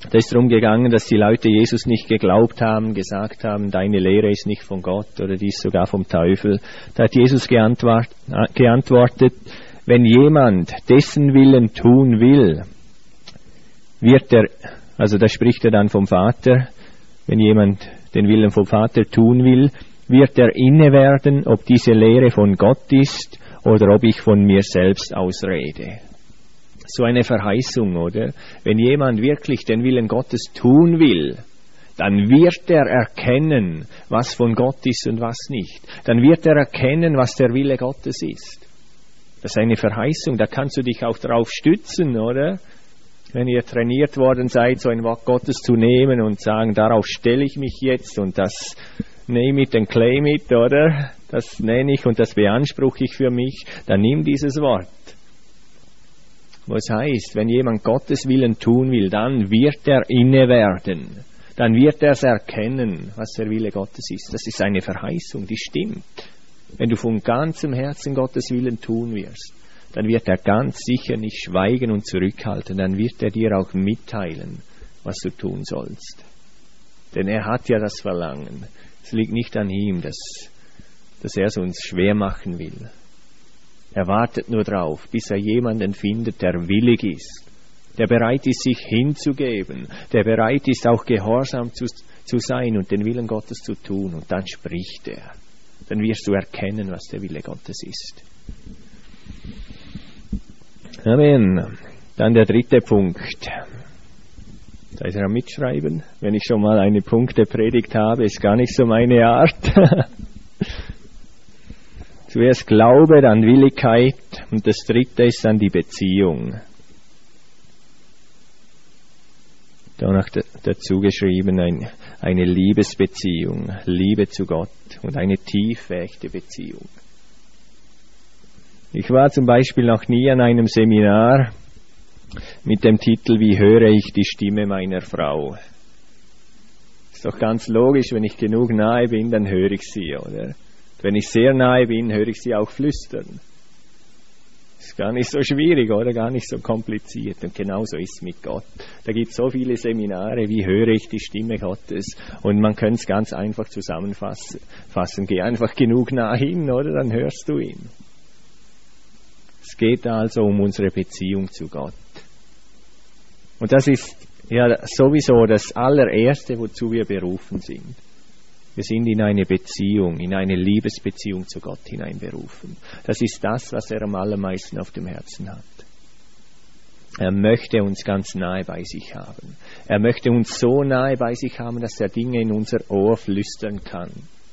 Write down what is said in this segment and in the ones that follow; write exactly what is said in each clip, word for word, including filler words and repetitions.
Da ist darum gegangen, dass die Leute Jesus nicht geglaubt haben, gesagt haben, deine Lehre ist nicht von Gott oder die ist sogar vom Teufel. Da hat Jesus geantwort, geantwortet, wenn jemand dessen Willen tun will, wird er, also da spricht er dann vom Vater, wenn jemand den Willen vom Vater tun will, wird er inne werden, ob diese Lehre von Gott ist oder ob ich von mir selbst ausrede. So eine Verheißung, oder? Wenn jemand wirklich den Willen Gottes tun will, dann wird er erkennen, was von Gott ist und was nicht. Dann wird er erkennen, was der Wille Gottes ist. Das ist eine Verheißung, da kannst du dich auch darauf stützen, oder? Wenn ihr trainiert worden seid, so ein Wort Gottes zu nehmen und sagen, darauf stelle ich mich jetzt und das name it and claim it, oder? Das nenne ich und das beanspruche ich für mich, dann nimm dieses Wort. Was heißt, wenn jemand Gottes Willen tun will, dann wird er inne werden. Dann wird er es erkennen, was der Wille Gottes ist. Das ist eine Verheißung, die stimmt. Wenn du von ganzem Herzen Gottes Willen tun wirst, dann wird er ganz sicher nicht schweigen und zurückhalten. Dann wird er dir auch mitteilen, was du tun sollst. Denn er hat ja das Verlangen. Es liegt nicht an ihm, dass, dass er es uns schwer machen will. Er wartet nur drauf, bis er jemanden findet, der willig ist, der bereit ist, sich hinzugeben, der bereit ist, auch gehorsam zu, zu sein und den Willen Gottes zu tun. Und dann spricht er. Dann wirst du erkennen, was der Wille Gottes ist. Amen. Dann der dritte Punkt. Da ist er am Mitschreiben. Wenn ich schon mal eine Punktepredigt habe, ist gar nicht so meine Art. Zuerst Glaube, dann Willigkeit und das dritte ist dann die Beziehung. Da noch dazu geschrieben ein, eine Liebesbeziehung, Liebe zu Gott und eine tief echte Beziehung. Ich war zum Beispiel noch nie an einem Seminar mit dem Titel Wie höre ich die Stimme meiner Frau? Ist doch ganz logisch, wenn ich genug nahe bin, dann höre ich sie, oder? Wenn ich sehr nahe bin, höre ich sie auch flüstern. Ist gar nicht so schwierig, oder? Gar nicht so kompliziert. Und genauso ist es mit Gott. Da gibt es so viele Seminare, wie höre ich die Stimme Gottes? Und man kann es ganz einfach zusammenfassen. Geh einfach genug nah hin, oder? Dann hörst du ihn. Es geht also um unsere Beziehung zu Gott. Und das ist ja sowieso das allererste, wozu wir berufen sind. Wir sind in eine Beziehung, in eine Liebesbeziehung zu Gott hineinberufen. Das ist das, was er am allermeisten auf dem Herzen hat. Er möchte uns ganz nahe bei sich haben. Er möchte uns so nahe bei sich haben, dass er Dinge in unser Ohr flüstern kann.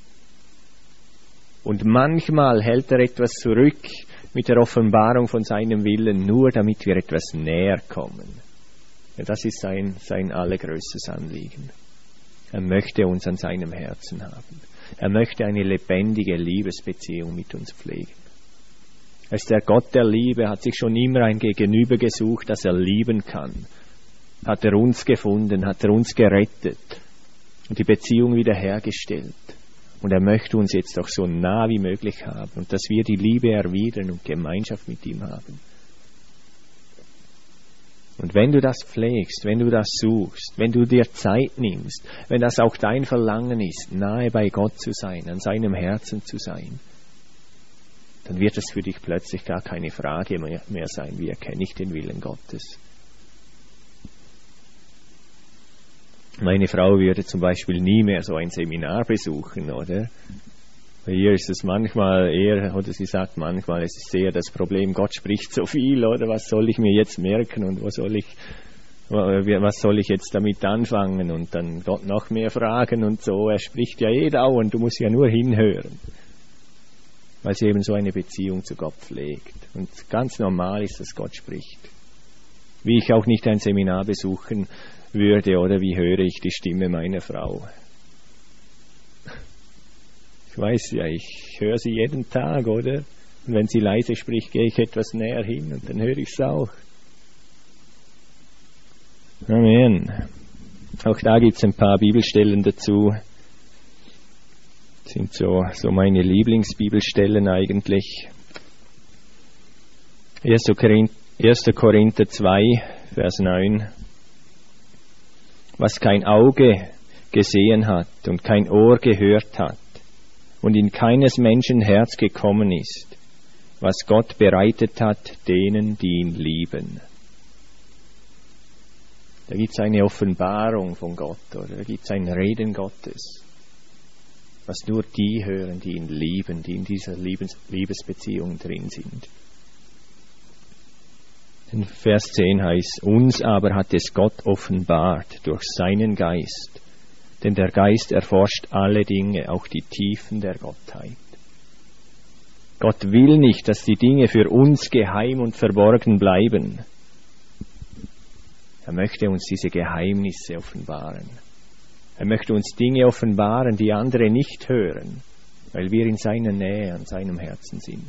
Und manchmal hält er etwas zurück mit der Offenbarung von seinem Willen, nur damit wir etwas näher kommen. Ja, das ist sein, sein allergrößtes Anliegen. Er möchte uns an seinem Herzen haben. Er möchte eine lebendige Liebesbeziehung mit uns pflegen. Er ist der Gott der Liebe, hat sich schon immer ein Gegenüber gesucht, das er lieben kann. Hat er uns gefunden, hat er uns gerettet und die Beziehung wiederhergestellt. Und er möchte uns jetzt auch so nah wie möglich haben und dass wir die Liebe erwidern und Gemeinschaft mit ihm haben. Und wenn du das pflegst, wenn du das suchst, wenn du dir Zeit nimmst, wenn das auch dein Verlangen ist, nahe bei Gott zu sein, an seinem Herzen zu sein, dann wird es für dich plötzlich gar keine Frage mehr sein, wie erkenne ich den Willen Gottes. Meine Frau würde zum Beispiel nie mehr so ein Seminar besuchen, oder? Bei ihr ist es manchmal eher, oder sie sagt manchmal, es ist eher das Problem, Gott spricht so viel, oder was soll ich mir jetzt merken und wo soll ich, was soll ich jetzt damit anfangen und dann Gott noch mehr fragen und so. Er spricht ja eh dauernd, du musst ja nur hinhören. Weil sie eben so eine Beziehung zu Gott pflegt. Und ganz normal ist, dass Gott spricht. Wie ich auch nicht ein Seminar besuchen würde, oder wie höre ich die Stimme meiner Frau? Ich weiß ja, ich höre sie jeden Tag, oder? Und wenn sie leise spricht, gehe ich etwas näher hin und dann höre ich es auch. Amen. Auch da gibt es ein paar Bibelstellen dazu. Das sind so, so meine Lieblingsbibelstellen eigentlich. erster Korinther zwei, Vers neun. was kein Auge gesehen hat und kein Ohr gehört hat und in keines Menschen Herz gekommen ist, was Gott bereitet hat denen, die ihn lieben. Da gibt es eine Offenbarung von Gott, oder da gibt es ein Reden Gottes, was nur die hören, die ihn lieben, die in dieser Liebes- Liebesbeziehung drin sind. In Vers zehn heißt, uns aber hat es Gott offenbart durch seinen Geist, denn der Geist erforscht alle Dinge, auch die Tiefen der Gottheit. Gott will nicht, dass die Dinge für uns geheim und verborgen bleiben. Er möchte uns diese Geheimnisse offenbaren. Er möchte uns Dinge offenbaren, die andere nicht hören, weil wir in seiner Nähe, an seinem Herzen sind.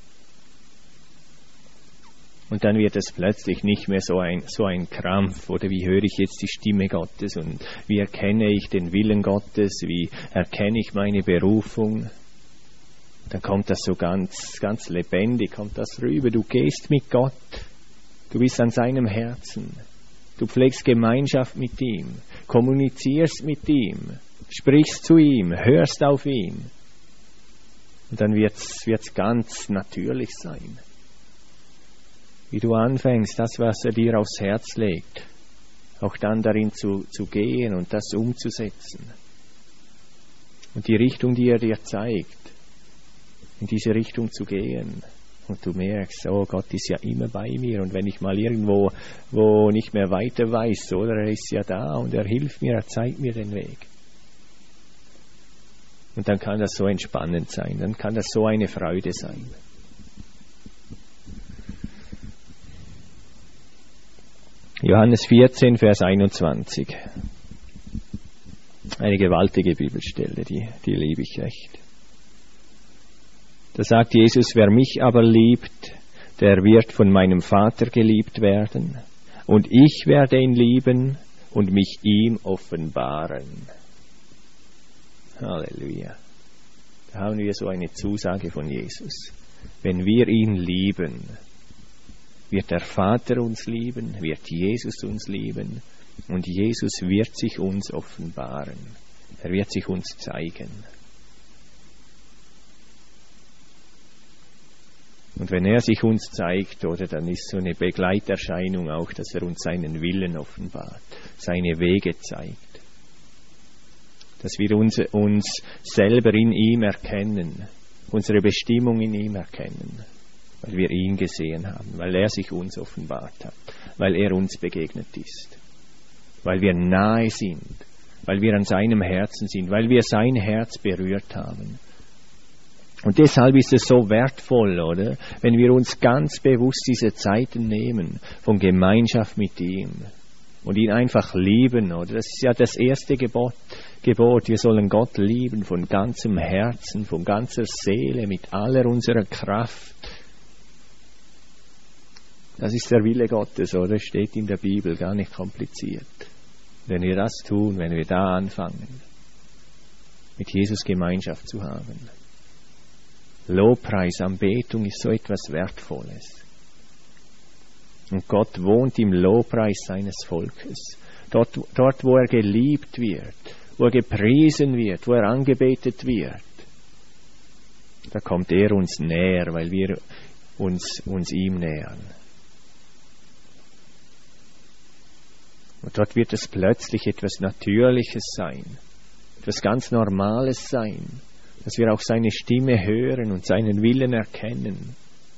Und dann wird es plötzlich nicht mehr so ein, so ein Krampf, oder wie höre ich jetzt die Stimme Gottes und wie erkenne ich den Willen Gottes, wie erkenne ich meine Berufung. Dann kommt das so ganz, ganz lebendig, kommt das rüber. Du gehst mit Gott, du bist an seinem Herzen. Du pflegst Gemeinschaft mit ihm, kommunizierst mit ihm, sprichst zu ihm, hörst auf ihn. Und dann wird es ganz natürlich sein. Wie du anfängst, das, was er dir aufs Herz legt, auch dann darin zu, zu gehen und das umzusetzen. Und die Richtung, die er dir zeigt, in diese Richtung zu gehen. Und du merkst, oh, Gott ist ja immer bei mir. Und wenn ich mal irgendwo wo nicht mehr weiter weiß, oder er ist ja da und er hilft mir, er zeigt mir den Weg. Und dann kann das so entspannend sein, dann kann das so eine Freude sein. Johannes vierzehn, Vers einundzwanzig. Eine gewaltige Bibelstelle, die, die liebe ich recht. Da sagt Jesus, wer mich aber liebt, der wird von meinem Vater geliebt werden, und ich werde ihn lieben und mich ihm offenbaren. Halleluja. Da haben wir so eine Zusage von Jesus. Wenn wir ihn lieben, wird der Vater uns lieben, wird Jesus uns lieben, und Jesus wird sich uns offenbaren. Er wird sich uns zeigen. Und wenn er sich uns zeigt, oder, dann ist so eine Begleiterscheinung auch, dass er uns seinen Willen offenbart, seine Wege zeigt. Dass wir uns, uns selber in ihm erkennen, unsere Bestimmung in ihm erkennen, weil wir ihn gesehen haben, weil er sich uns offenbart hat, weil er uns begegnet ist, weil wir nahe sind, weil wir an seinem Herzen sind, weil wir sein Herz berührt haben. Und deshalb ist es so wertvoll, oder, wenn wir uns ganz bewusst diese Zeiten nehmen von Gemeinschaft mit ihm und ihn einfach lieben, oder? Das ist ja das erste Gebot. Gebot, wir sollen Gott lieben von ganzem Herzen, von ganzer Seele, mit aller unserer Kraft. Das ist der Wille Gottes, oder? Steht in der Bibel, gar nicht kompliziert. Wenn wir das tun, wenn wir da anfangen, mit Jesus Gemeinschaft zu haben. Lobpreis, Anbetung ist so etwas Wertvolles. Und Gott wohnt im Lobpreis seines Volkes. Dort, dort, wo er geliebt wird, wo er gepriesen wird, wo er angebetet wird, da kommt er uns näher, weil wir uns, uns ihm nähern. Und dort wird es plötzlich etwas Natürliches sein, etwas ganz Normales sein, dass wir auch seine Stimme hören und seinen Willen erkennen.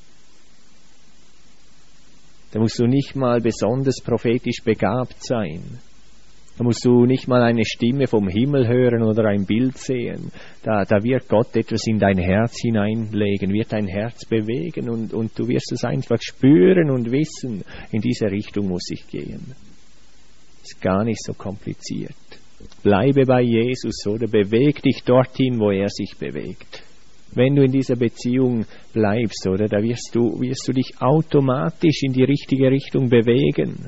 Da musst du nicht mal besonders prophetisch begabt sein. Da musst du nicht mal eine Stimme vom Himmel hören oder ein Bild sehen. Da, da wird Gott etwas in dein Herz hineinlegen, wird dein Herz bewegen und, und du wirst es einfach spüren und wissen, in diese Richtung muss ich gehen. Ist gar nicht so kompliziert. Bleibe bei Jesus, oder beweg dich dorthin, wo er sich bewegt. Wenn du in dieser Beziehung bleibst, oder, da wirst du, wirst du dich automatisch in die richtige Richtung bewegen.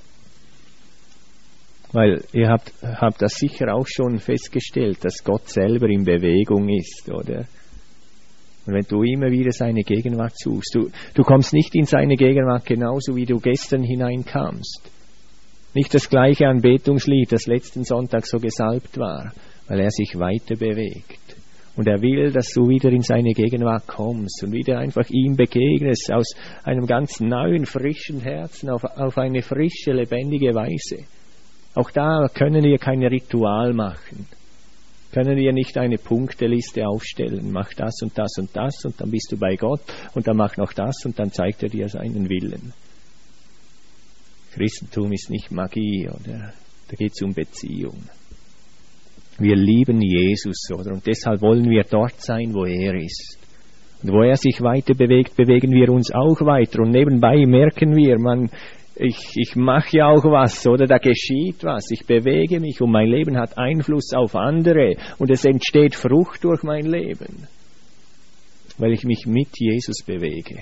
Weil ihr habt, habt das sicher auch schon festgestellt, dass Gott selber in Bewegung ist, oder? Und wenn du immer wieder seine Gegenwart suchst, du, du kommst nicht in seine Gegenwart genauso, wie du gestern hineinkamst. Nicht das gleiche Anbetungslied, das letzten Sonntag so gesalbt war, weil er sich weiter bewegt. Und er will, dass du wieder in seine Gegenwart kommst und wieder einfach ihm begegnest, aus einem ganz neuen, frischen Herzen, auf, auf eine frische, lebendige Weise. Auch da können wir kein Ritual machen. Können wir nicht eine Punkteliste aufstellen. Mach das und das und das und dann bist du bei Gott und dann mach noch das und dann zeigt er dir seinen Willen. Christentum ist nicht Magie, oder? Da geht es um Beziehung. Wir lieben Jesus, oder? Und deshalb wollen wir dort sein, wo er ist. Und wo er sich weiter bewegt, bewegen wir uns auch weiter. Und nebenbei merken wir, man, ich, ich mache ja auch was, oder? Da geschieht was. Ich bewege mich und mein Leben hat Einfluss auf andere. Und es entsteht Frucht durch mein Leben, weil ich mich mit Jesus bewege.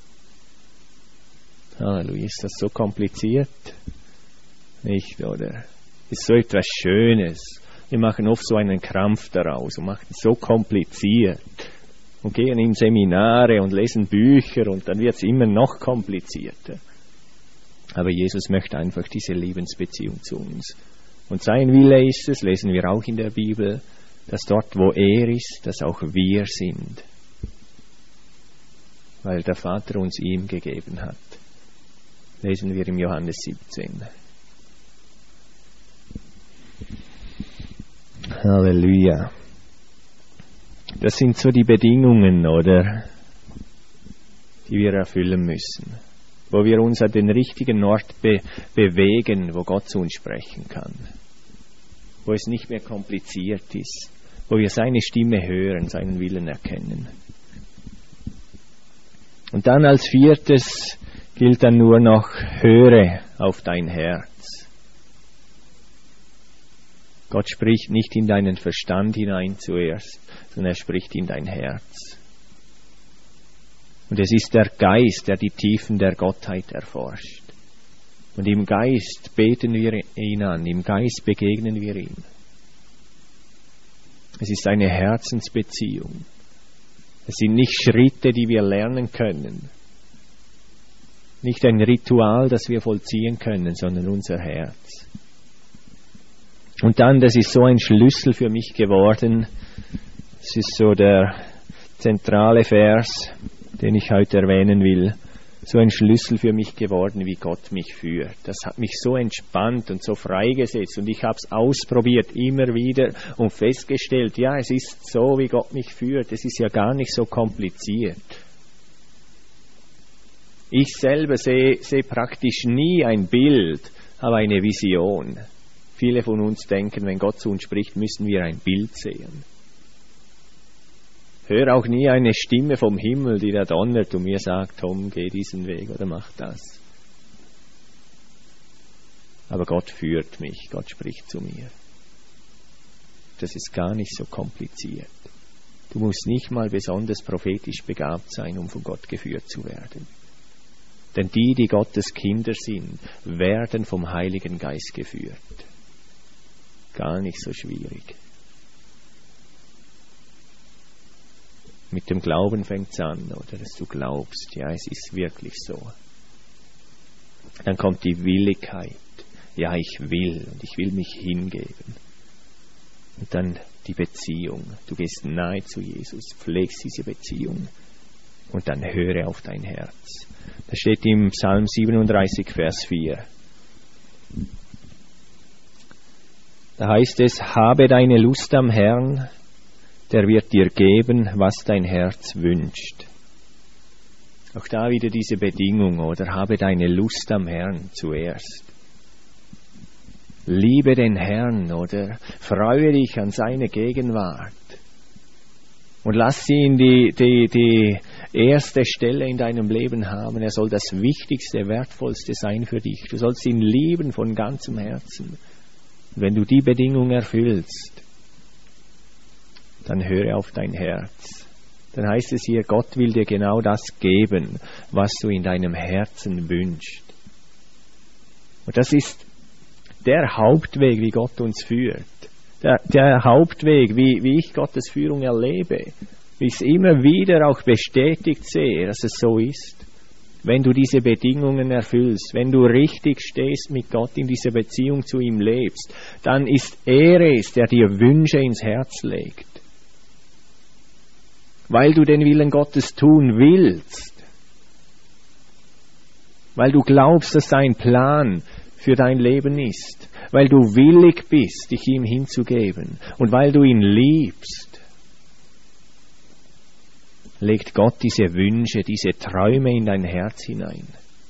Halleluja, ist das so kompliziert? Nicht, oder? Ist so etwas Schönes. Wir machen oft so einen Krampf daraus und machen es so kompliziert und gehen in Seminare und lesen Bücher und dann wird es immer noch komplizierter. Aber Jesus möchte einfach diese Liebensbeziehung zu uns. Und sein Wille ist es, lesen wir auch in der Bibel, dass dort, wo er ist, dass auch wir sind. Weil der Vater uns ihm gegeben hat. Lesen wir im Johannes siebzehn. Halleluja. Das sind so die Bedingungen, oder? Die wir erfüllen müssen. Wo wir uns an den richtigen Ort be- bewegen, wo Gott zu uns sprechen kann. Wo es nicht mehr kompliziert ist. Wo wir seine Stimme hören, seinen Willen erkennen. Und dann als viertes gilt dann nur noch, höre auf dein Herz. Gott spricht nicht in deinen Verstand hinein zuerst, sondern er spricht in dein Herz. Und es ist der Geist, der die Tiefen der Gottheit erforscht. Und im Geist beten wir ihn an, im Geist begegnen wir ihm. Es ist eine Herzensbeziehung. Es sind nicht Schritte, die wir lernen können. Nicht ein Ritual, das wir vollziehen können, sondern unser Herz. Und dann, das ist so ein Schlüssel für mich geworden, das ist so der zentrale Vers, den ich heute erwähnen will, so ein Schlüssel für mich geworden, wie Gott mich führt. Das hat mich so entspannt und so freigesetzt und ich habe es ausprobiert, immer wieder und festgestellt, ja, es ist so, wie Gott mich führt, es ist ja gar nicht so kompliziert. Ich selber sehe, sehe praktisch nie ein Bild, aber eine Vision. Viele von uns denken, wenn Gott zu uns spricht, müssen wir ein Bild sehen. Hör auch nie eine Stimme vom Himmel, die da donnert und mir sagt, Tom, geh diesen Weg oder mach das. Aber Gott führt mich, Gott spricht zu mir. Das ist gar nicht so kompliziert. Du musst nicht mal besonders prophetisch begabt sein, um von Gott geführt zu werden. Denn die, die Gottes Kinder sind, werden vom Heiligen Geist geführt. Gar nicht so schwierig. Mit dem Glauben fängt es an, oder dass du glaubst, ja, es ist wirklich so. Dann kommt die Willigkeit. Ja, ich will und ich will mich hingeben. Und dann die Beziehung. Du gehst nahe zu Jesus, pflegst diese Beziehung und dann höre auf dein Herz. Das steht im Psalm siebenunddreißig, Vers vier. Da heißt es, habe deine Lust am Herrn, der wird dir geben, was dein Herz wünscht. Auch da wieder diese Bedingung, oder? Habe deine Lust am Herrn zuerst. Liebe den Herrn, oder? Freue dich an seine Gegenwart. Und lass ihn die, die, die erste Stelle in deinem Leben haben. Er soll das Wichtigste, Wertvollste sein für dich. Du sollst ihn lieben von ganzem Herzen. Und wenn du die Bedingung erfüllst, dann höre auf dein Herz. Dann heißt es hier, Gott will dir genau das geben, was du in deinem Herzen wünschst. Und das ist der Hauptweg, wie Gott uns führt. Der, der Hauptweg, wie, wie ich Gottes Führung erlebe. Wie ich es immer wieder auch bestätigt sehe, dass es so ist. wenn du diese Bedingungen erfüllst, wenn du richtig stehst mit Gott in dieser Beziehung zu ihm lebst, dann ist er es, der dir Wünsche ins Herz legt. Weil du den Willen Gottes tun willst. Weil du glaubst, dass sein Plan für dein Leben ist. Weil du willig bist, dich ihm hinzugeben. Und weil du ihn liebst, legt Gott diese Wünsche, diese Träume in dein Herz hinein.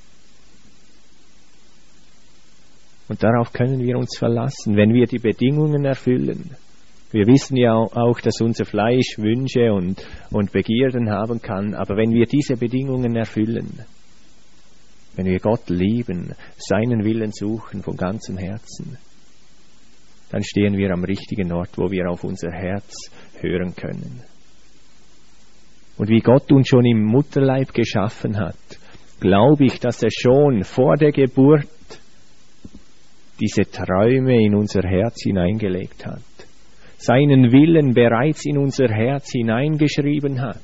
Und darauf können wir uns verlassen, wenn wir die Bedingungen erfüllen. Wir wissen ja auch, dass unser Fleisch Wünsche und, und Begierden haben kann, aber wenn wir diese Bedingungen erfüllen, wenn wir Gott lieben, seinen Willen suchen von ganzem Herzen, dann stehen wir am richtigen Ort, wo wir auf unser Herz hören können. Und wie Gott uns schon im Mutterleib geschaffen hat, glaube ich, dass er schon vor der Geburt diese Träume in unser Herz hineingelegt hat, seinen Willen bereits in unser Herz hineingeschrieben hat.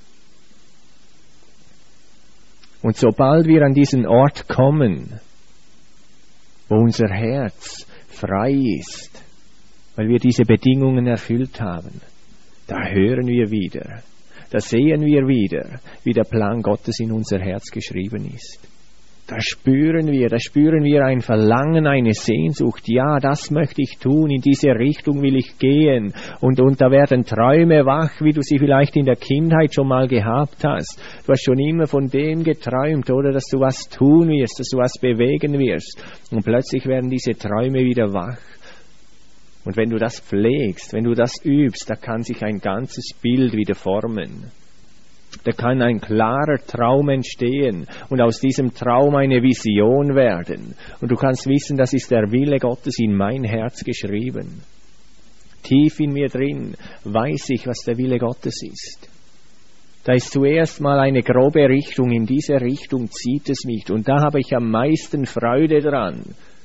Und sobald wir an diesen Ort kommen, wo unser Herz frei ist, weil wir diese Bedingungen erfüllt haben, da hören wir wieder, da sehen wir wieder, wie der Plan Gottes in unser Herz geschrieben ist. Da spüren wir, da spüren wir ein Verlangen, eine Sehnsucht. Ja, das möchte ich tun, in diese Richtung will ich gehen. Und, und da werden Träume wach, wie du sie vielleicht in der Kindheit schon mal gehabt hast. Du hast schon immer von dem geträumt, oder, dass du was tun wirst, dass du was bewegen wirst. Und plötzlich werden diese Träume wieder wach. Und wenn du das pflegst, wenn du das übst, da kann sich ein ganzes Bild wieder formen. Da kann ein klarer Traum entstehen und aus diesem Traum eine Vision werden. Und du kannst wissen, das ist der Wille Gottes in mein Herz geschrieben. Tief in mir drin weiß ich, was der Wille Gottes ist. Da ist zuerst mal eine grobe Richtung, in diese Richtung zieht es mich. Und da habe ich am meisten Freude dran.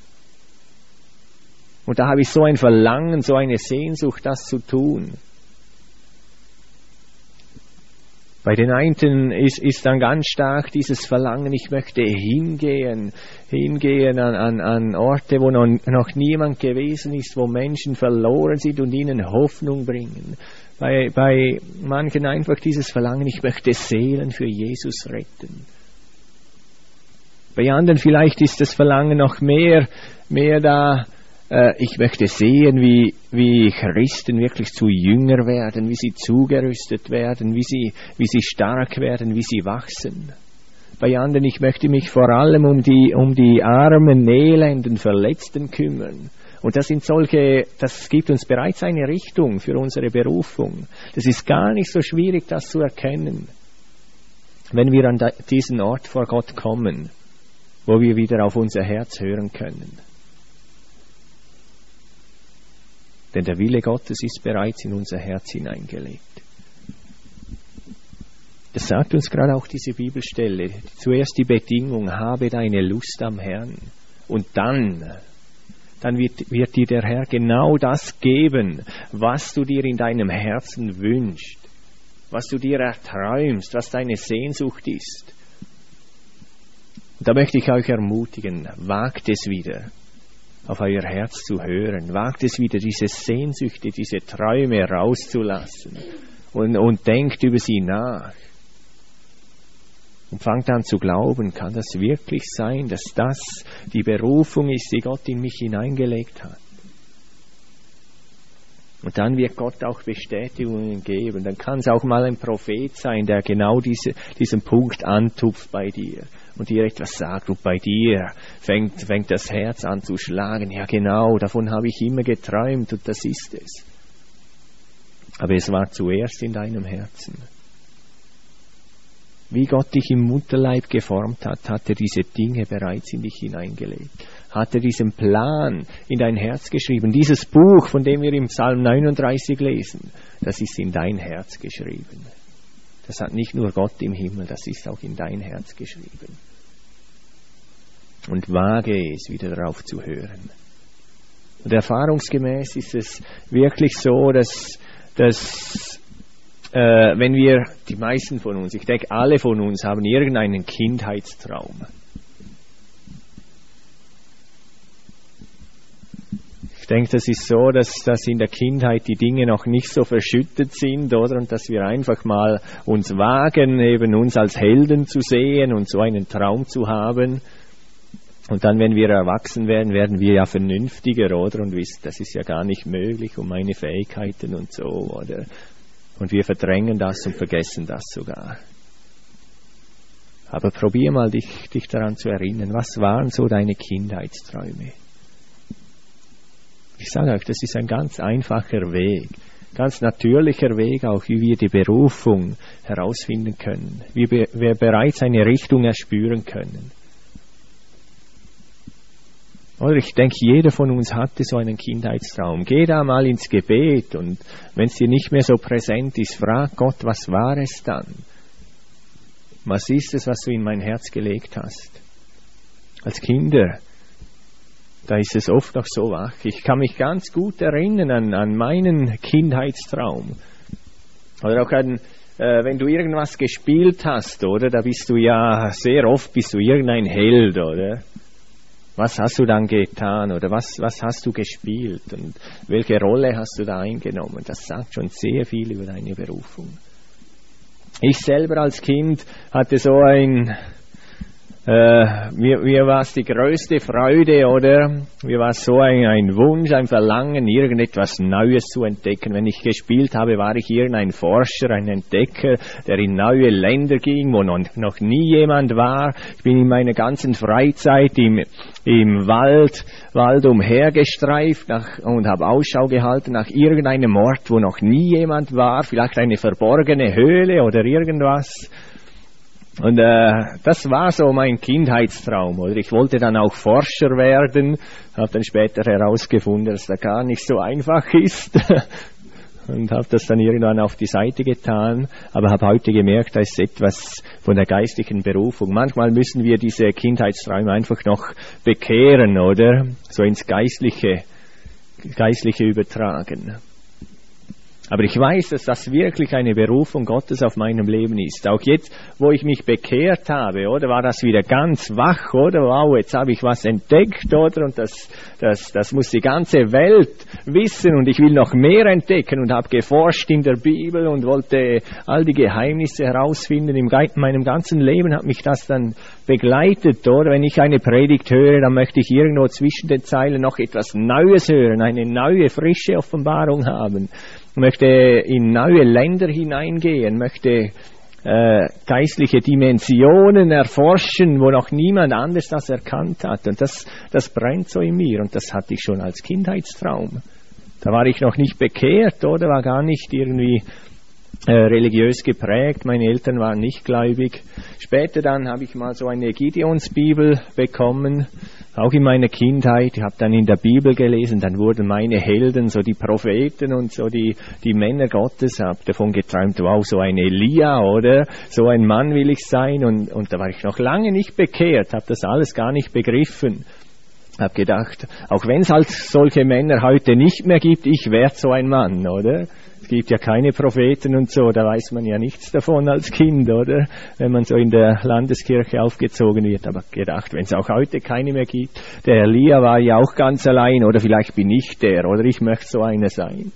Und da habe ich so ein Verlangen, so eine Sehnsucht, das zu tun. Bei den einen ist, ist dann ganz stark dieses Verlangen, ich möchte hingehen, hingehen an, an, an Orte, wo noch, noch niemand gewesen ist, wo Menschen verloren sind und ihnen Hoffnung bringen. Bei, bei manchen einfach dieses Verlangen, ich möchte Seelen für Jesus retten. Bei anderen vielleicht ist das Verlangen noch mehr, mehr da, ich möchte sehen, wie, wie Christen wirklich zu Jünger werden, wie sie zugerüstet werden, wie sie, wie sie stark werden, wie sie wachsen. Bei anderen, ich möchte mich vor allem um die, um die armen, elenden, Verletzten kümmern. Und das sind solche, das gibt uns bereits eine Richtung für unsere Berufung. Das ist gar nicht so schwierig, das zu erkennen, wenn wir an diesen Ort vor Gott kommen, wo wir wieder auf unser Herz hören können. Denn der Wille Gottes ist bereits in unser Herz hineingelegt. Das sagt uns gerade auch diese Bibelstelle. Zuerst die Bedingung, habe deine Lust am Herrn. Und dann, dann wird, wird dir der Herr genau das geben, was du dir in deinem Herzen wünschst, was du dir erträumst, was deine Sehnsucht ist. Und da möchte ich euch ermutigen, wagt es wieder, auf euer Herz zu hören. Wagt es wieder, diese Sehnsüchte, diese Träume rauszulassen. Und, und denkt über sie nach. Und fangt an zu glauben, kann das wirklich sein, dass das die Berufung ist, die Gott in mich hineingelegt hat? Und dann wird Gott auch Bestätigungen geben. Dann kann es auch mal ein Prophet sein, der genau diese, diesen Punkt antupft bei dir und dir etwas sagt. Und bei dir fängt, fängt das Herz an zu schlagen. Ja genau, davon habe ich immer geträumt und das ist es. Aber es war zuerst in deinem Herzen. Wie Gott dich im Mutterleib geformt hat, hat er diese Dinge bereits in dich hineingelegt. Hat er diesen Plan in dein Herz geschrieben. Dieses Buch, von dem wir im Psalm neununddreißig lesen, das ist in dein Herz geschrieben. Das hat nicht nur Gott im Himmel, das ist auch in dein Herz geschrieben. Und wage es, wieder darauf zu hören. Und erfahrungsgemäß ist es wirklich so, dass, dass äh, wenn wir, die meisten von uns, ich denke alle von uns haben irgendeinen Kindheitstraum. Ich denke, das ist so, dass, dass in der Kindheit die Dinge noch nicht so verschüttet sind, oder? Und dass wir einfach mal uns wagen, eben uns als Helden zu sehen und so einen Traum zu haben. Und dann, wenn wir erwachsen werden, werden wir ja vernünftiger, oder? Und wissen, das ist ja gar nicht möglich um meine Fähigkeiten und so, oder? Und wir verdrängen das und vergessen das sogar. Aber probier mal, dich, dich daran zu erinnern. Was waren so deine Kindheitsträume? Ich sage euch, das ist ein ganz einfacher Weg, ganz natürlicher Weg, auch wie wir die Berufung herausfinden können, wie wir bereits eine Richtung erspüren können. Oder ich denke, jeder von uns hatte so einen Kindheitstraum. Geh da mal ins Gebet und wenn es dir nicht mehr so präsent ist, frag Gott, was war es dann? Was ist es, was du in mein Herz gelegt hast? Als Kinder, da ist es oft noch so wach. Ich kann mich ganz gut erinnern an, an meinen Kindheitstraum. Oder auch an, äh, wenn du irgendwas gespielt hast, oder? Da bist du ja, sehr oft bist du irgendein Held, oder? Was hast du dann getan, oder was, was hast du gespielt? Und welche Rolle hast du da eingenommen? Das sagt schon sehr viel über deine Berufung. Ich selber als Kind hatte so ein... Äh, mir, mir war es die größte Freude, oder? Mir war es so ein, ein Wunsch, ein Verlangen, irgendetwas Neues zu entdecken. Wenn ich gespielt habe, war ich irgendein Forscher, ein Entdecker, der in neue Länder ging, wo noch, noch nie jemand war. Ich bin in meiner ganzen Freizeit im, im Wald, Wald umhergestreift nach, und habe Ausschau gehalten nach irgendeinem Ort, wo noch nie jemand war, vielleicht eine verborgene Höhle oder irgendwas. Und äh, das war so mein Kindheitstraum, oder? Ich wollte dann auch Forscher werden, habe dann später herausgefunden, dass das gar nicht so einfach ist und habe das dann irgendwann auf die Seite getan, aber habe heute gemerkt, da ist etwas von der geistlichen Berufung. Manchmal müssen wir diese Kindheitsträume einfach noch bekehren, oder? So ins Geistliche, Geistliche übertragen. Aber ich weiß, dass das wirklich eine Berufung Gottes auf meinem Leben ist. Auch jetzt, wo ich mich bekehrt habe, oder, war das wieder ganz wach, oder? Wow, jetzt habe ich was entdeckt, oder? Und das, das, das muss die ganze Welt wissen und ich will noch mehr entdecken und habe geforscht in der Bibel und wollte all die Geheimnisse herausfinden. In meinem ganzen Leben hat mich das dann begleitet, oder? Wenn ich eine Predigt höre, dann möchte ich irgendwo zwischen den Zeilen noch etwas Neues hören, eine neue, frische Offenbarung haben. Möchte in neue Länder hineingehen, möchte äh, geistliche Dimensionen erforschen, wo noch niemand anders das erkannt hat. Und das, das brennt so in mir und das hatte ich schon als Kindheitstraum. Da war ich noch nicht bekehrt, oder war gar nicht irgendwie äh, religiös geprägt. Meine Eltern waren nicht gläubig. Später dann habe ich mal so eine Gideonsbibel bekommen, auch in meiner Kindheit. Ich habe dann in der Bibel gelesen, dann wurden meine Helden, so die Propheten und so die, die Männer Gottes, habe davon geträumt, wow, so ein Elia, oder? So ein Mann will ich sein. Und, und da war ich noch lange nicht bekehrt, habe das alles gar nicht begriffen. Habe gedacht, auch wenn es halt solche Männer heute nicht mehr gibt, ich werde so ein Mann, oder? Es gibt ja keine Propheten und so, da weiß man ja nichts davon als Kind, oder? Wenn man so in der Landeskirche aufgezogen wird. Aber gedacht, wenn es auch heute keine mehr gibt, der Elia war ja auch ganz allein, oder vielleicht bin ich der, oder ich möchte so einer sein.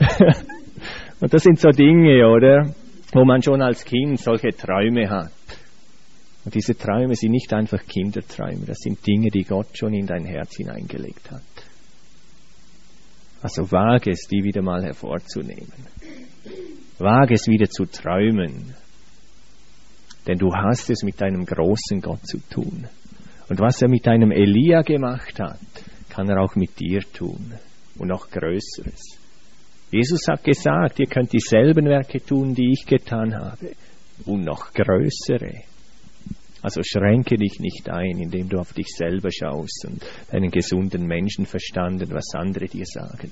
Und das sind so Dinge, oder? Wo man schon als Kind solche Träume hat. Und diese Träume sind nicht einfach Kinderträume, das sind Dinge, die Gott schon in dein Herz hineingelegt hat. Also wage es, die wieder mal hervorzunehmen. Wage es wieder zu träumen. Denn du hast es mit einem großen Gott zu tun. Und was er mit einem Elia gemacht hat, kann er auch mit dir tun. Und noch Größeres. Jesus hat gesagt, ihr könnt dieselben Werke tun, die ich getan habe. Und noch Größere. Also schränke dich nicht ein, indem du auf dich selber schaust und deinen gesunden Menschenverstand und was andere dir sagen.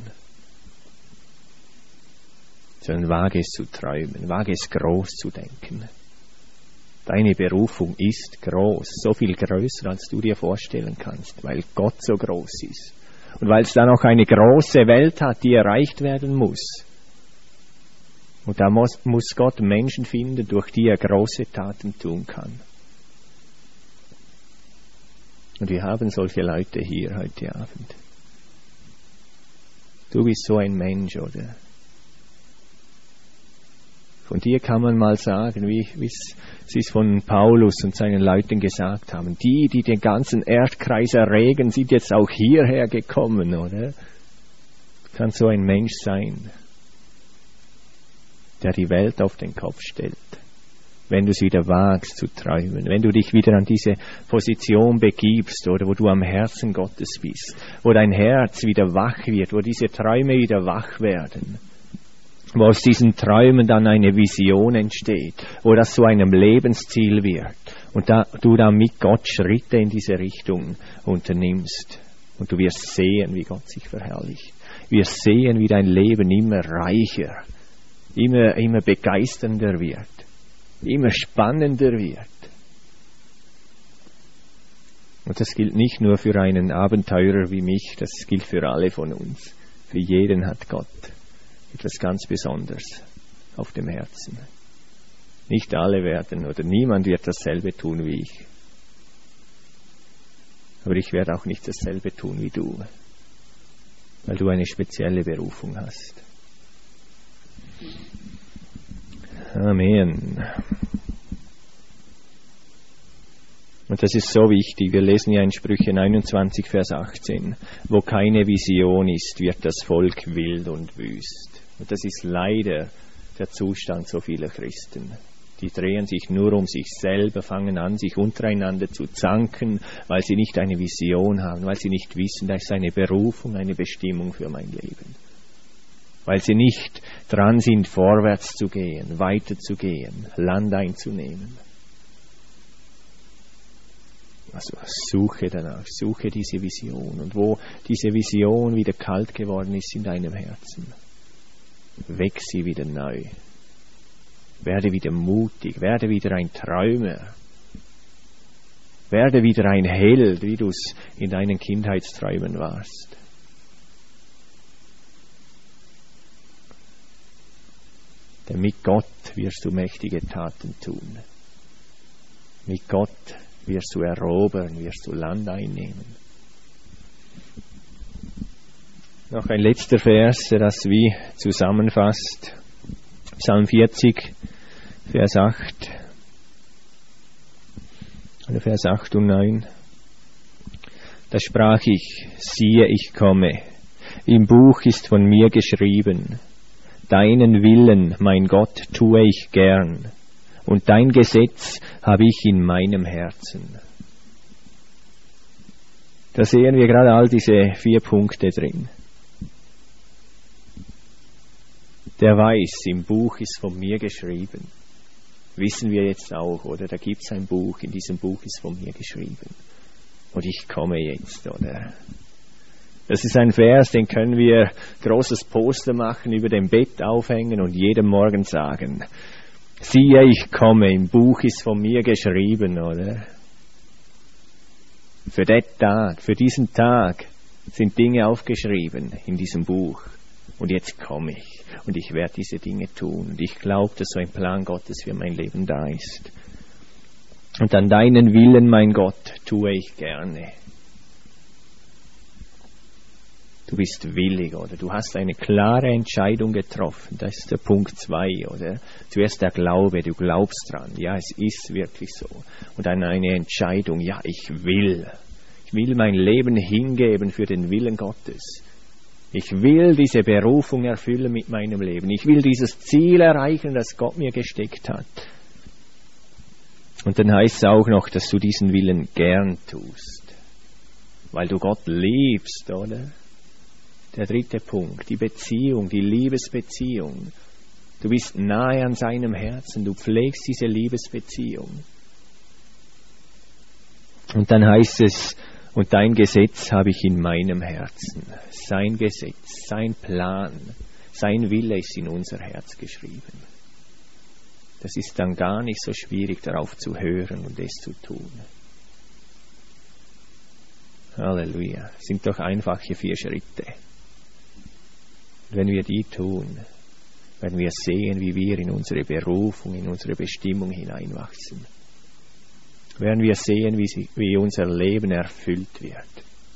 Sondern wage es zu träumen, wage es groß zu denken. Deine Berufung ist groß, so viel größer, als du dir vorstellen kannst, weil Gott so groß ist. Und weil es da noch eine große Welt hat, die erreicht werden muss. Und da muss, muss Gott Menschen finden, durch die er große Taten tun kann. Und wir haben solche Leute hier heute Abend. Du bist so ein Mensch, oder? Von dir kann man mal sagen, wie, wie sie es von Paulus und seinen Leuten gesagt haben. Die, die den ganzen Erdkreis erregen, sind jetzt auch hierher gekommen, oder? Kann so ein Mensch sein, der die Welt auf den Kopf stellt. Wenn du es wieder wagst zu träumen, wenn du dich wieder an diese Position begibst, oder wo du am Herzen Gottes bist, wo dein Herz wieder wach wird, wo diese Träume wieder wach werden, wo aus diesen Träumen dann eine Vision entsteht, wo das zu einem Lebensziel wird und da, du dann mit Gott Schritte in diese Richtung unternimmst und du wirst sehen, wie Gott sich verherrlicht. Wir wirst sehen, wie dein Leben immer reicher, immer, immer begeisternder wird, immer spannender wird. Und das gilt nicht nur für einen Abenteurer wie mich, das gilt für alle von uns. Für jeden hat Gott etwas ganz Besonderes auf dem Herzen. Nicht alle werden oder niemand wird dasselbe tun wie ich. Aber ich werde auch nicht dasselbe tun wie du, weil du eine spezielle Berufung hast. Amen. Und das ist so wichtig. Wir lesen ja in Sprüche neunundzwanzig, Vers achtzehn. Wo keine Vision ist, wird das Volk wild und wüst. Und das ist leider der Zustand so vieler Christen. Die drehen sich nur um sich selber, fangen an, sich untereinander zu zanken, weil sie nicht eine Vision haben, weil sie nicht wissen, da ist eine Berufung, eine Bestimmung für mein Leben. Weil sie nicht dran sind, vorwärts zu gehen, weiterzugehen, Land einzunehmen. Also suche danach, suche diese Vision. Und wo diese Vision wieder kalt geworden ist in deinem Herzen, weck sie wieder neu. Werde wieder mutig, werde wieder ein Träumer. Werde wieder ein Held, wie du es in deinen Kindheitsträumen warst. Denn mit Gott wirst du mächtige Taten tun. Mit Gott wirst du erobern, wirst du Land einnehmen. Noch ein letzter Vers, der das wie zusammenfasst. Psalm vierzig, Vers acht. Oder Vers acht und neun. Da sprach ich, siehe, ich komme. Im Buch ist von mir geschrieben, deinen Willen, mein Gott, tue ich gern, und dein Gesetz habe ich in meinem Herzen. Da sehen wir gerade all diese vier Punkte drin. Der weiß, im Buch ist von mir geschrieben. Wissen wir jetzt auch, oder? Da gibt es ein Buch, in diesem Buch ist von mir geschrieben. Und ich komme jetzt, oder? Das ist ein Vers, den können wir großes Poster machen, über dem Bett aufhängen und jedem Morgen sagen, siehe, ich komme, im Buch ist von mir geschrieben, oder? Für den Tag, für diesen Tag sind Dinge aufgeschrieben in diesem Buch. Und jetzt komme ich und ich werde diese Dinge tun. Und ich glaube, dass so ein Plan Gottes für mein Leben da ist. Und an deinen Willen, mein Gott, tue ich gerne. Du bist willig, oder? Du hast eine klare Entscheidung getroffen. Das ist der Punkt zwei, oder? Zuerst der Glaube, du glaubst dran. Ja, es ist wirklich so. Und dann eine Entscheidung, ja, ich will. Ich will mein Leben hingeben für den Willen Gottes. Ich will diese Berufung erfüllen mit meinem Leben. Ich will dieses Ziel erreichen, das Gott mir gesteckt hat. Und dann heißt es auch noch, dass du diesen Willen gern tust. Weil du Gott liebst, oder? Der dritte Punkt, die Beziehung, die Liebesbeziehung. Du bist nahe an seinem Herzen, du pflegst diese Liebesbeziehung. Und dann heißt es, und dein Gesetz habe ich in meinem Herzen. Sein Gesetz, sein Plan, sein Wille ist in unser Herz geschrieben. Das ist dann gar nicht so schwierig, darauf zu hören und es zu tun. Halleluja. Das sind doch einfache vier Schritte. Wenn wir die tun, werden wir sehen, wie wir in unsere Berufung, in unsere Bestimmung hineinwachsen. Werden wir sehen, wie, sie, wie unser Leben erfüllt wird.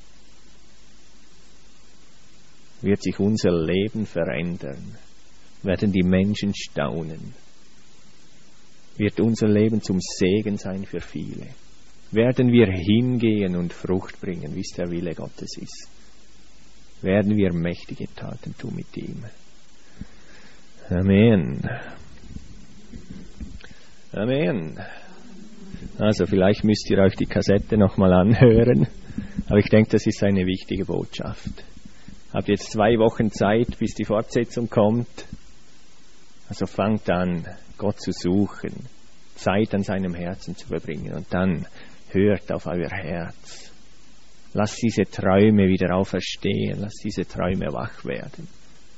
Wird sich unser Leben verändern, werden die Menschen staunen. Wird unser Leben zum Segen sein für viele. Werden wir hingehen und Frucht bringen, wie es der Wille Gottes ist. Werden wir mächtige Taten tun mit ihm. Amen. Amen. Also vielleicht müsst ihr euch die Kassette nochmal anhören, aber ich denke, das ist eine wichtige Botschaft. Habt jetzt zwei Wochen Zeit, bis die Fortsetzung kommt. Also fangt an, Gott zu suchen, Zeit an seinem Herzen zu verbringen und dann hört auf euer Herz. Lasst diese Träume wieder auferstehen, lasst diese Träume wach werden.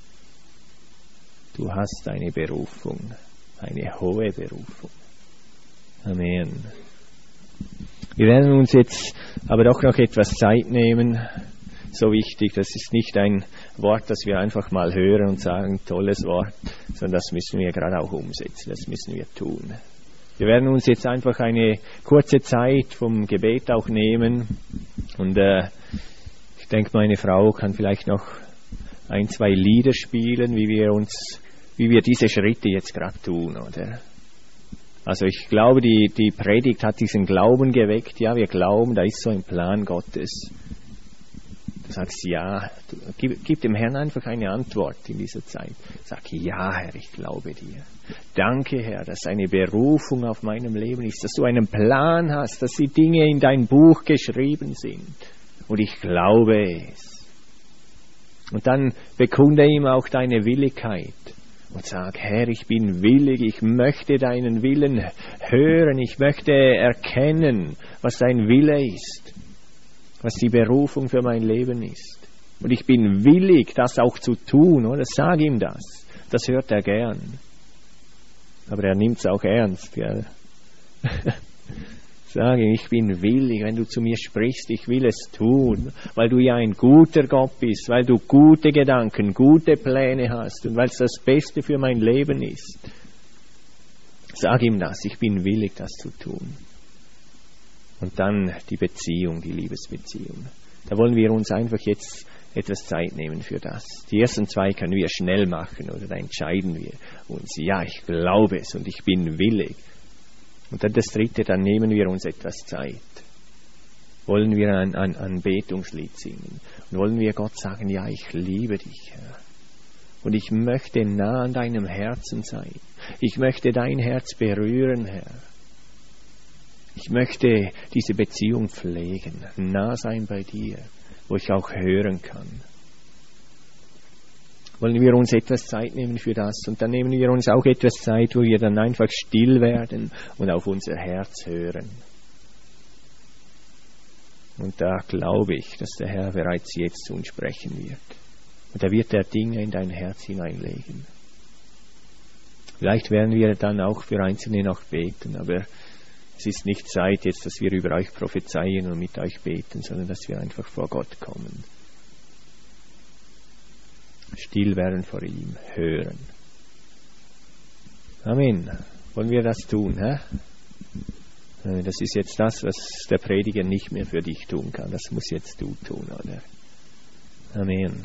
Du hast eine Berufung, eine hohe Berufung. Amen. Wir werden uns jetzt aber doch noch etwas Zeit nehmen. So wichtig, das ist nicht ein Wort, das wir einfach mal hören und sagen, tolles Wort, sondern das müssen wir gerade auch umsetzen, das müssen wir tun. Wir werden uns jetzt einfach eine kurze Zeit vom Gebet auch nehmen und äh, ich denke, meine Frau kann vielleicht noch ein, zwei Lieder spielen, wie wir uns, wie wir diese Schritte jetzt gerade tun, oder? Also ich glaube, die, die Predigt hat diesen Glauben geweckt, ja, wir glauben, da ist so ein Plan Gottes. Du sagst, ja, du, gib, gib dem Herrn einfach eine Antwort in dieser Zeit. Sag, ja, Herr, ich glaube dir. Danke, Herr, dass eine Berufung auf meinem Leben ist, dass du einen Plan hast, dass die Dinge in dein Buch geschrieben sind. Und ich glaube es. Und dann bekunde ihm auch deine Willigkeit und sag, Herr, ich bin willig, ich möchte deinen Willen hören, ich möchte erkennen, was dein Wille ist. Was die Berufung für mein Leben ist. Und ich bin willig, das auch zu tun, oder? Sag ihm das. Das hört er gern. Aber er nimmt es auch ernst, gell? Sag ihm, ich bin willig, wenn du zu mir sprichst, ich will es tun, weil du ja ein guter Gott bist, weil du gute Gedanken, gute Pläne hast und weil es das Beste für mein Leben ist. Sag ihm das, ich bin willig, das zu tun. Und dann die Beziehung, die Liebesbeziehung. Da wollen wir uns einfach jetzt etwas Zeit nehmen für das. Die ersten zwei können wir schnell machen oder da entscheiden wir uns, ja, ich glaube es und ich bin willig. Und dann das dritte, dann nehmen wir uns etwas Zeit. Wollen wir ein, ein Anbetungslied singen und wollen wir Gott sagen, ja, ich liebe dich, Herr. Und ich möchte nah an deinem Herzen sein. Ich möchte dein Herz berühren, Herr. Ich möchte diese Beziehung pflegen, nah sein bei dir, wo ich auch hören kann. Wollen wir uns etwas Zeit nehmen für das und dann nehmen wir uns auch etwas Zeit, wo wir dann einfach still werden und auf unser Herz hören. Und da glaube ich, dass der Herr bereits jetzt zu uns sprechen wird. Und er wird der Dinge in dein Herz hineinlegen. Vielleicht werden wir dann auch für Einzelne noch beten, aber es ist nicht Zeit jetzt, dass wir über euch prophezeien und mit euch beten, sondern dass wir einfach vor Gott kommen. Still werden vor ihm, hören. Amen. Wollen wir das tun, hä? Das ist jetzt das, was der Prediger nicht mehr für dich tun kann. Das muss jetzt du tun, oder? Amen.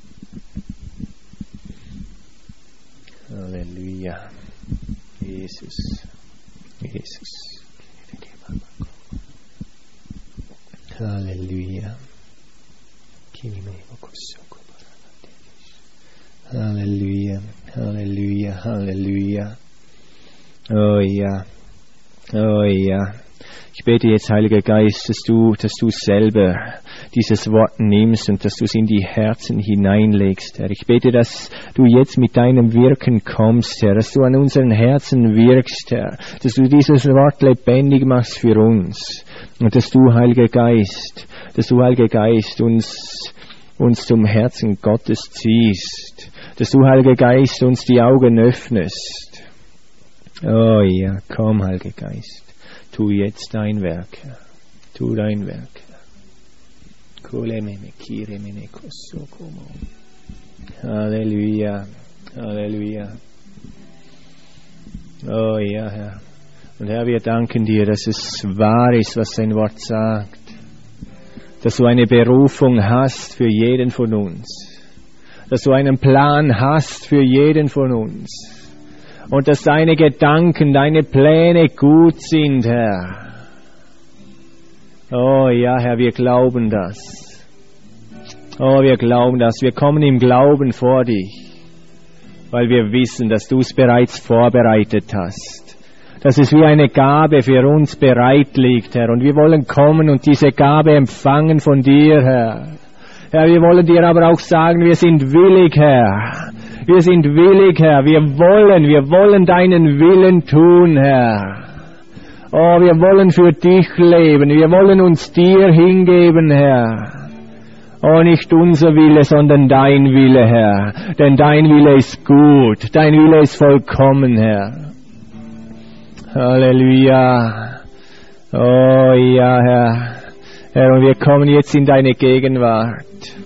Halleluja. Jesus. Jesus. Halleluja. Halleluja. Halleluja. Halleluja. Oh ja. Oh ja. Ich bete jetzt, Heiliger Geist, dass du, dass du selber dieses Wort nimmst und dass du es in die Herzen hineinlegst, Herr. Ich bete, dass du jetzt mit deinem Wirken kommst, Herr, dass du an unseren Herzen wirkst, Herr, dass du dieses Wort lebendig machst für uns und dass du, Heiliger Geist, dass du, Heiliger Geist, uns, uns zum Herzen Gottes ziehst, dass du, Heiliger Geist, uns die Augen öffnest. Oh ja, komm, Heiliger Geist. Tu jetzt dein Werk, Herr. Tu dein Werk, Herr. Halleluja, Halleluja. Oh ja, Herr. Und Herr, wir danken dir, dass es wahr ist, was dein Wort sagt. Dass du eine Berufung hast für jeden von uns. Dass du einen Plan hast für jeden von uns. Und dass deine Gedanken, deine Pläne gut sind, Herr. Oh ja, Herr, wir glauben das. Oh, wir glauben das. Wir kommen im Glauben vor dich, weil wir wissen, dass du es bereits vorbereitet hast. Dass es wie eine Gabe für uns bereit liegt, Herr. Und wir wollen kommen und diese Gabe empfangen von dir, Herr. Herr, wir wollen dir aber auch sagen, wir sind willig, Herr. Wir sind willig, Herr. Wir wollen, wir wollen deinen Willen tun, Herr. Oh, wir wollen für dich leben. Wir wollen uns dir hingeben, Herr. Oh, nicht unser Wille, sondern dein Wille, Herr. Denn dein Wille ist gut. Dein Wille ist vollkommen, Herr. Halleluja. Oh, ja, Herr. Herr, und wir kommen jetzt in deine Gegenwart.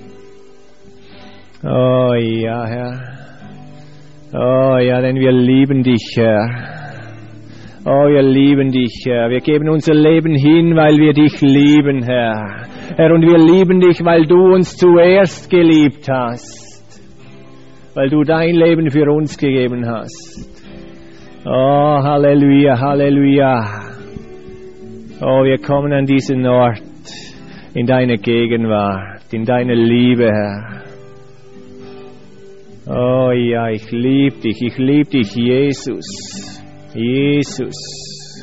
Oh, ja, Herr. Oh ja, denn wir lieben dich, Herr. Oh, wir lieben dich, Herr. Wir geben unser Leben hin, weil wir dich lieben, Herr. Herr, und wir lieben dich, weil du uns zuerst geliebt hast. Weil du dein Leben für uns gegeben hast. Oh, Halleluja, Halleluja. Oh, wir kommen an diesen Ort, in deine Gegenwart, in deine Liebe, Herr. Oh ja, ich lieb dich, ich lieb dich, Jesus, Jesus.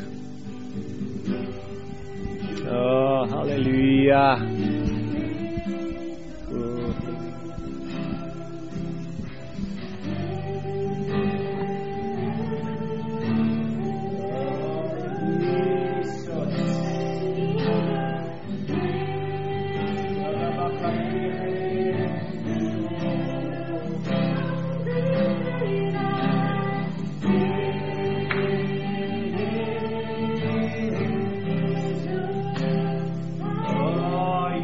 Oh, Halleluja. Oh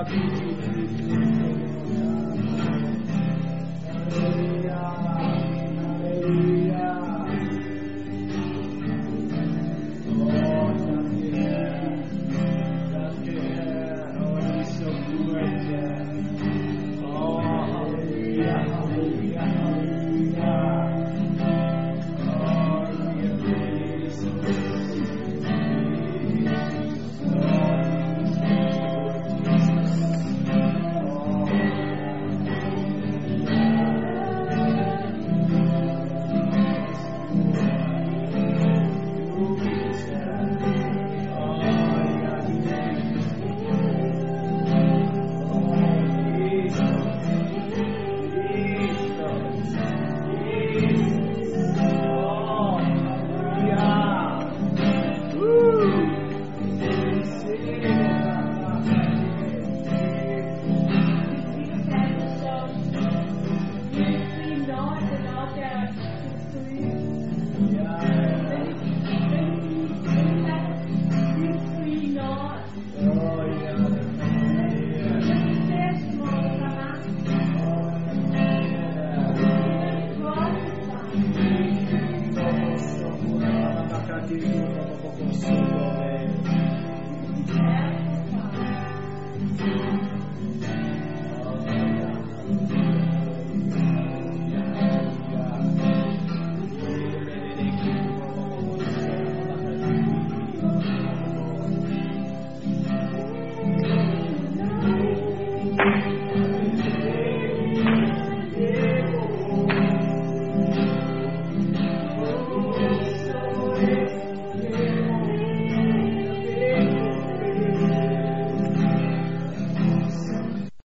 Yeah.